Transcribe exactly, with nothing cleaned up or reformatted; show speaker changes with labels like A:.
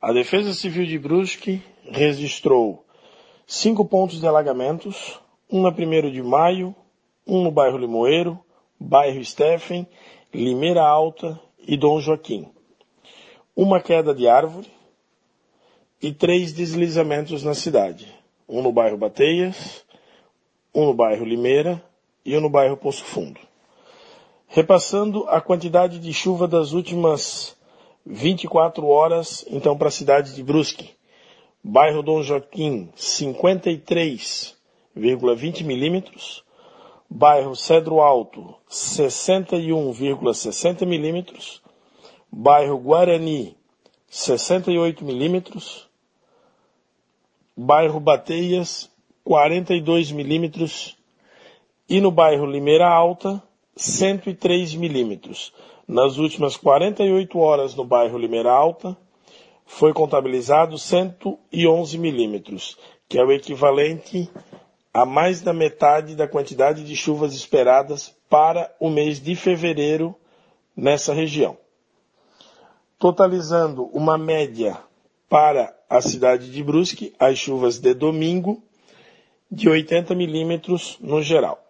A: A Defesa Civil de Brusque registrou cinco pontos de alagamentos, um na primeiro de maio, um no bairro Limoeiro, bairro Stephen, Limeira Alta e Dom Joaquim. Uma queda de árvore e três deslizamentos na cidade. Um no bairro Bateias, um no bairro Limeira e um no bairro Poço Fundo. Repassando a quantidade de chuva das últimas vinte e quatro horas, então, para a cidade de Brusque. Bairro Dom Joaquim, cinquenta e três vírgula vinte milímetros. Bairro Cedro Alto, sessenta e um vírgula sessenta milímetros. Bairro Guarani, sessenta e oito milímetros. Bairro Bateias, quarenta e dois milímetros. E no bairro Limeira Alta, cento e três milímetros. Nas últimas quarenta e oito horas no bairro Limeira Alta, foi contabilizado cento e onze milímetros, que é o equivalente a mais da metade da quantidade de chuvas esperadas para o mês de fevereiro nessa região. Totalizando uma média para a cidade de Brusque, as chuvas de domingo, de oitenta milímetros no geral.